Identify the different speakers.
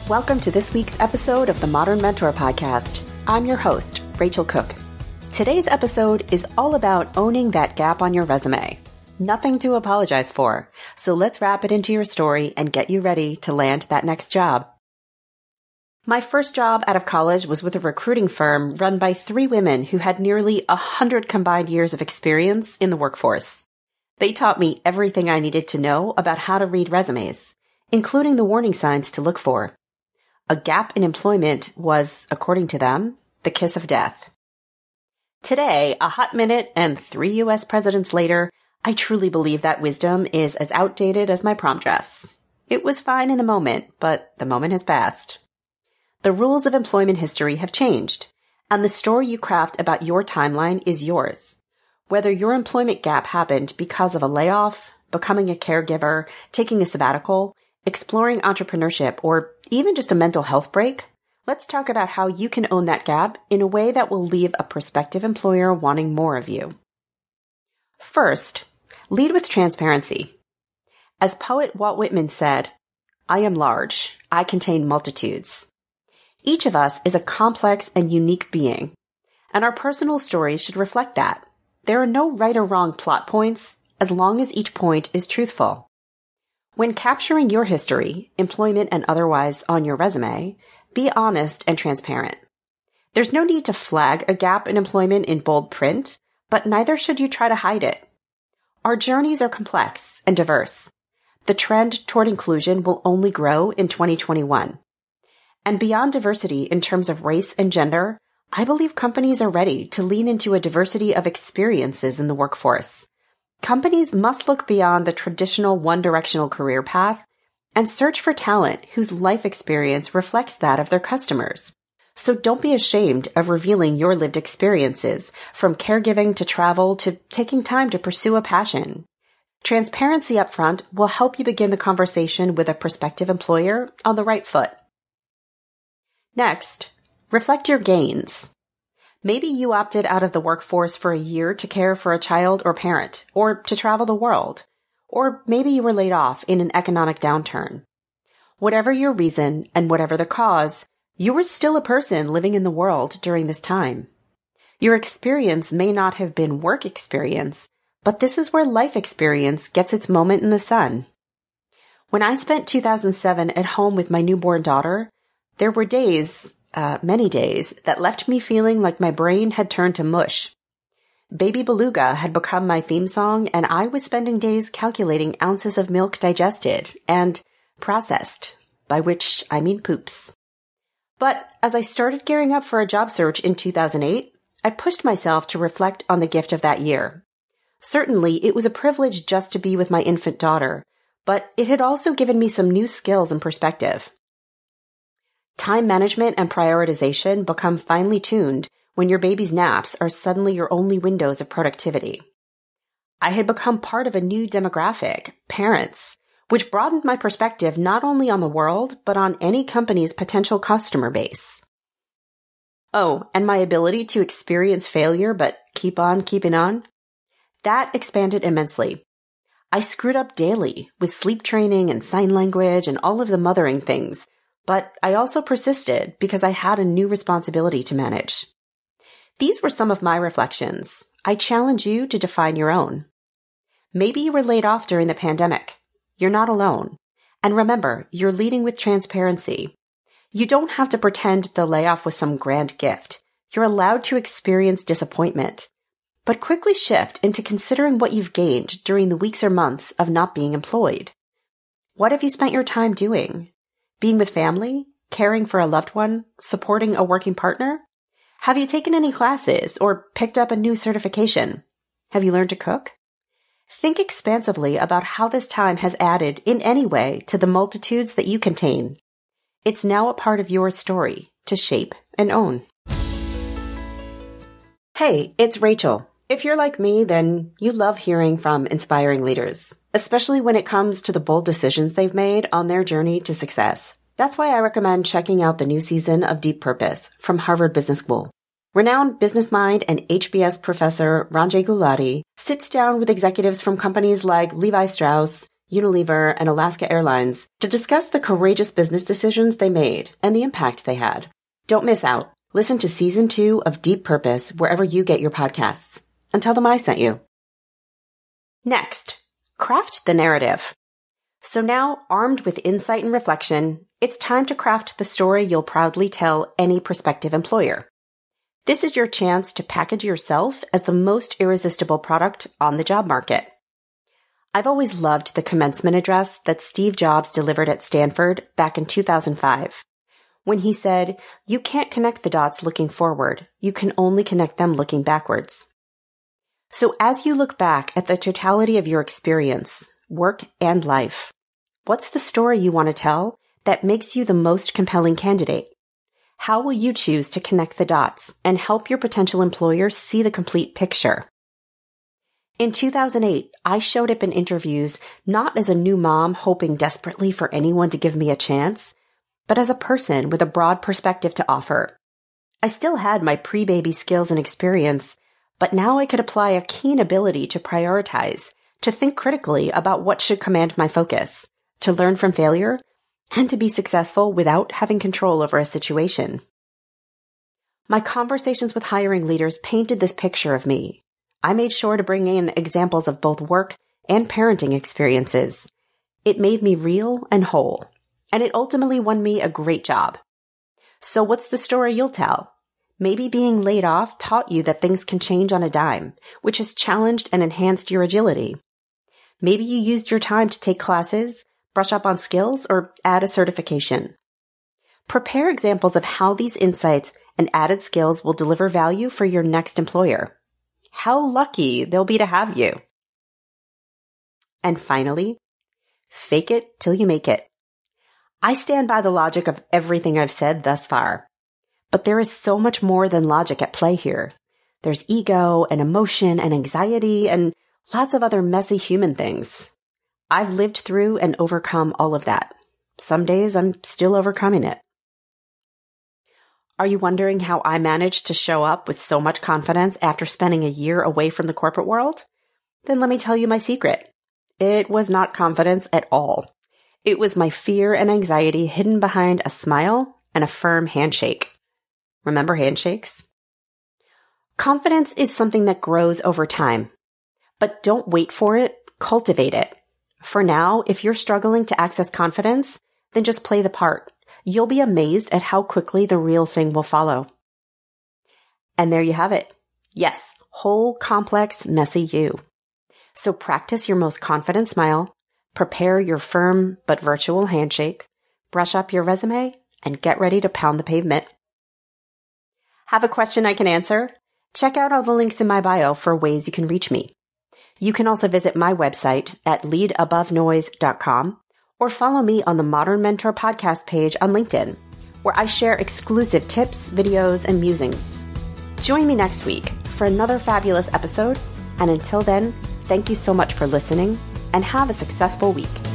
Speaker 1: Welcome to this week's episode of the Modern Mentor Podcast. I'm your host, Rachel Cook. Today's episode is all about owning that gap on your resume. Nothing to apologize for, so let's wrap it into your story and get you ready to land that next job. My first job out of college was with a recruiting firm run by 3 women who had nearly 100 combined years of experience in the workforce. They taught me everything I needed to know about how to read resumes, including the warning signs to look for. A gap in employment was, according to them, the kiss of death. Today, a hot minute and 3 U.S. presidents later, I truly believe that wisdom is as outdated as my prom dress. It was fine in the moment, but the moment has passed. The rules of employment history have changed, and the story you craft about your timeline is yours. Whether your employment gap happened because of a layoff, becoming a caregiver, taking a sabbatical, exploring entrepreneurship, or even just a mental health break, let's talk about how you can own that gap in a way that will leave a prospective employer wanting more of you. First, lead with transparency. As poet Walt Whitman said, "I am large. I contain multitudes." Each of us is a complex and unique being, and our personal stories should reflect that. There are no right or wrong plot points as long as each point is truthful. When capturing your history, employment and otherwise, on your resume, be honest and transparent. There's no need to flag a gap in employment in bold print, but neither should you try to hide it. Our journeys are complex and diverse. The trend toward inclusion will only grow in 2021. And beyond diversity in terms of race and gender, I believe companies are ready to lean into a diversity of experiences in the workforce. Companies must look beyond the traditional one-directional career path and search for talent whose life experience reflects that of their customers. So don't be ashamed of revealing your lived experiences, from caregiving to travel to taking time to pursue a passion. Transparency up front will help you begin the conversation with a prospective employer on the right foot. Next, reflect your gains. Maybe you opted out of the workforce for a year to care for a child or parent, or to travel the world, or maybe you were laid off in an economic downturn. Whatever your reason and whatever the cause, you were still a person living in the world during this time. Your experience may not have been work experience, but this is where life experience gets its moment in the sun. When I spent 2007 at home with my newborn daughter, there were many days, that left me feeling like my brain had turned to mush. Baby Beluga had become my theme song, and I was spending days calculating ounces of milk digested and processed, by which I mean poops. But as I started gearing up for a job search in 2008, I pushed myself to reflect on the gift of that year. Certainly, it was a privilege just to be with my infant daughter, but it had also given me some new skills and perspective. Time management and prioritization become finely tuned when your baby's naps are suddenly your only windows of productivity. I had become part of a new demographic, parents, which broadened my perspective not only on the world, but on any company's potential customer base. Oh, and my ability to experience failure but keep on keeping on? That expanded immensely. I screwed up daily with sleep training and sign language and all of the mothering things, but I also persisted because I had a new responsibility to manage. These were some of my reflections. I challenge you to define your own. Maybe you were laid off during the pandemic. You're not alone. And remember, you're leading with transparency. You don't have to pretend the layoff was some grand gift. You're allowed to experience disappointment. But quickly shift into considering what you've gained during the weeks or months of not being employed. What have you spent your time doing? Being with family? Caring for a loved one? Supporting a working partner? Have you taken any classes or picked up a new certification? Have you learned to cook? Think expansively about how this time has added in any way to the multitudes that you contain. It's now a part of your story to shape and own. Hey, it's Rachel. If you're like me, then you love hearing from inspiring leaders, especially when it comes to the bold decisions they've made on their journey to success. That's why I recommend checking out the new season of Deep Purpose from Harvard Business School. Renowned business mind and HBS professor Ranjay Gulati sits down with executives from companies like Levi Strauss, Unilever, and Alaska Airlines to discuss the courageous business decisions they made and the impact they had. Don't miss out. Listen to Season 2 of Deep Purpose wherever you get your podcasts, and tell them I sent you. Next, craft the narrative. So now, armed with insight and reflection, it's time to craft the story you'll proudly tell any prospective employer. This is your chance to package yourself as the most irresistible product on the job market. I've always loved the commencement address that Steve Jobs delivered at Stanford back in 2005, when he said, "You can't connect the dots looking forward. You can only connect them looking backwards." So as you look back at the totality of your experience, work, and life, what's the story you want to tell that makes you the most compelling candidate? How will you choose to connect the dots and help your potential employer see the complete picture? In 2008, I showed up in interviews not as a new mom hoping desperately for anyone to give me a chance, but as a person with a broad perspective to offer. I still had my pre-baby skills and experience, but now I could apply a keen ability to prioritize, to think critically about what should command my focus, to learn from failure, and to be successful without having control over a situation. My conversations with hiring leaders painted this picture of me. I made sure to bring in examples of both work and parenting experiences. It made me real and whole, and it ultimately won me a great job. So what's the story you'll tell? Maybe being laid off taught you that things can change on a dime, which has challenged and enhanced your agility. Maybe you used your time to take classes, brush up on skills, or add a certification. Prepare examples of how these insights and added skills will deliver value for your next employer. How lucky they'll be to have you. And finally, fake it till you make it. I stand by the logic of everything I've said thus far, but there is so much more than logic at play here. There's ego and emotion and anxiety and lots of other messy human things. I've lived through and overcome all of that. Some days I'm still overcoming it. Are you wondering how I managed to show up with so much confidence after spending a year away from the corporate world? Then let me tell you my secret. It was not confidence at all. It was my fear and anxiety hidden behind a smile and a firm handshake. Remember handshakes? Confidence is something that grows over time. But don't wait for it, cultivate it. For now, if you're struggling to access confidence, then just play the part. You'll be amazed at how quickly the real thing will follow. And there you have it. Yes, whole, complex, messy you. So practice your most confident smile, prepare your firm but virtual handshake, brush up your resume, and get ready to pound the pavement. Have a question I can answer? Check out all the links in my bio for ways you can reach me. You can also visit my website at leadabovenoise.com or follow me on the Modern Mentor podcast page on LinkedIn, where I share exclusive tips, videos, and musings. Join me next week for another fabulous episode, and until then, thank you so much for listening, and have a successful week.